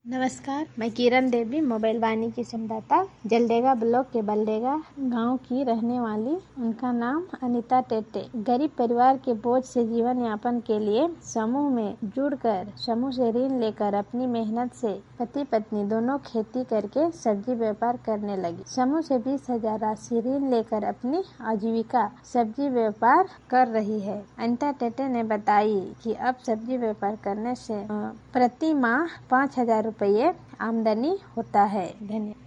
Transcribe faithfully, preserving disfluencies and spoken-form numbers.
नमस्कार, मैं किरण देवी मोबाइल वाणी की संवाददाता जलडेगा ब्लॉक के बलडेगा गांव की रहने वाली। उनका नाम अनीता टेटे। गरीब परिवार के बोझ से जीवन यापन के लिए समूह में जुड़कर समूह से ऋण लेकर अपनी मेहनत से पति पत्नी दोनों खेती करके सब्जी व्यापार करने लगी। समूह से बीस हजार राशि ऋण लेकर अपनी आजीविका सब्जी व्यापार कर रही है। अनीता टेटे ने बताई कि अब सब्जी व्यापार करने से प्रति माह पाँच हजार रुपये आमदनी होता है। धन्यवाद।